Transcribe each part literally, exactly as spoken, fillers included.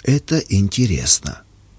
Это интересно.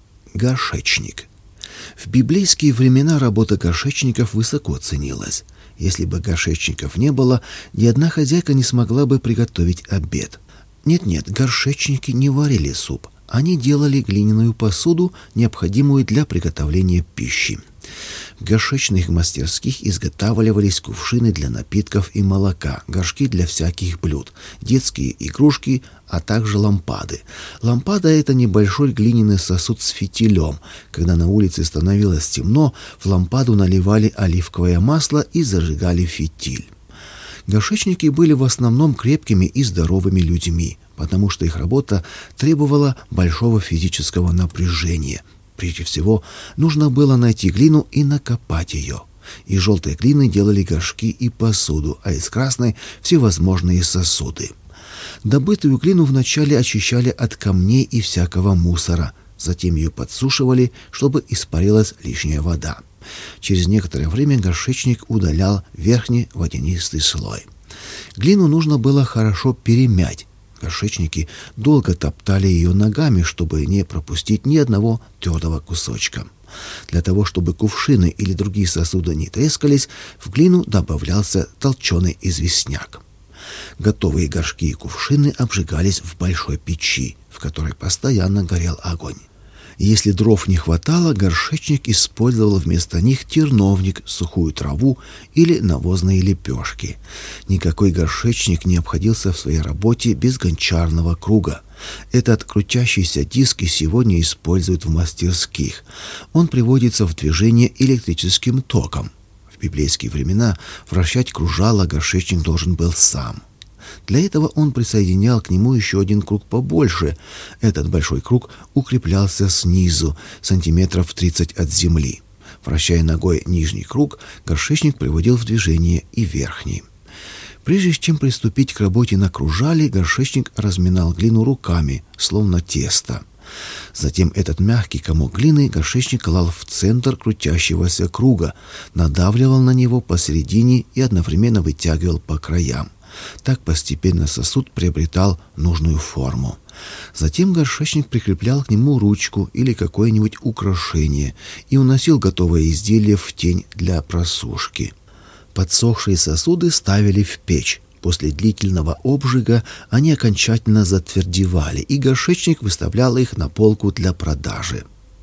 Горшечник. В библейские времена работа горшечников высоко ценилась. Если бы горшечников не было, ни одна хозяйка не смогла бы приготовить обед. Нет-нет, горшечники не варили суп. Они делали глиняную посуду, необходимую для приготовления пищи. В горшечных мастерских изготавливались кувшины для напитков и молока, горшки для всяких блюд, детские игрушки, а также лампады. Лампада — это небольшой глиняный сосуд с фитилем. Когда на улице становилось темно, в лампаду наливали оливковое масло и зажигали фитиль. Горшечники были в основном крепкими и здоровыми людьми, потому что их работа требовала большого физического напряжения. Прежде всего, нужно было найти глину и накопать ее. Из желтой глины делали горшки и посуду, а из красной — всевозможные сосуды. Добытую глину вначале очищали от камней и всякого мусора, затем ее подсушивали, чтобы испарилась лишняя вода. Через некоторое время горшечник удалял верхний водянистый слой. Глину нужно было хорошо перемять. Горшечники долго топтали ее ногами, чтобы не пропустить ни одного твердого кусочка. Для того, чтобы кувшины или другие сосуды не трескались, в глину добавлялся толченый известняк. Готовые горшки и кувшины обжигались в большой печи, в которой постоянно горел огонь. Если дров не хватало, горшечник использовал вместо них терновник, сухую траву или навозные лепешки. Никакой горшечник не обходился в своей работе без гончарного круга. Этот крутящийся диск и сегодня используют в мастерских. Он приводится в движение электрическим током. В библейские времена вращать кружало горшечник должен был сам. Для этого он присоединял к нему еще один круг побольше. Этот большой круг укреплялся снизу, сантиметров тридцать от земли. Вращая ногой нижний круг, горшечник приводил в движение и верхний. Прежде чем приступить к работе на кружале, горшечник разминал глину руками, словно тесто. Затем этот мягкий комок глины горшечник клал в центр крутящегося круга, надавливал на него посередине и одновременно вытягивал по краям. Так постепенно сосуд приобретал нужную форму. Затем горшечник прикреплял к нему ручку или какое-нибудь украшение и уносил готовое изделие в тень для просушки. Подсохшие сосуды ставили в печь. После длительного обжига они окончательно затвердевали, и горшечник выставлял их на полку для продажи.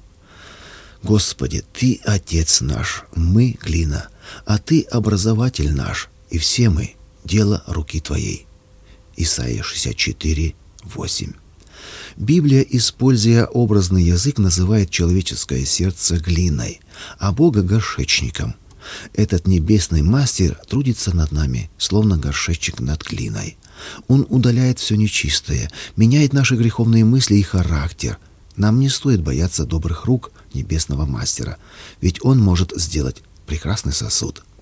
«Господи, Ты — Отец наш, мы — глина, а Ты — образователь наш, и все мы — дело руки Твоей». Исайя шестьдесят четыре, восемь. Библия, используя образный язык, называет человеческое сердце глиной, а Бога — горшечником. Этот небесный мастер трудится над нами, словно горшечник над глиной. Он удаляет все нечистое, меняет наши греховные мысли и характер. Нам не стоит бояться добрых рук небесного мастера, ведь он может сделать прекрасный сосуд.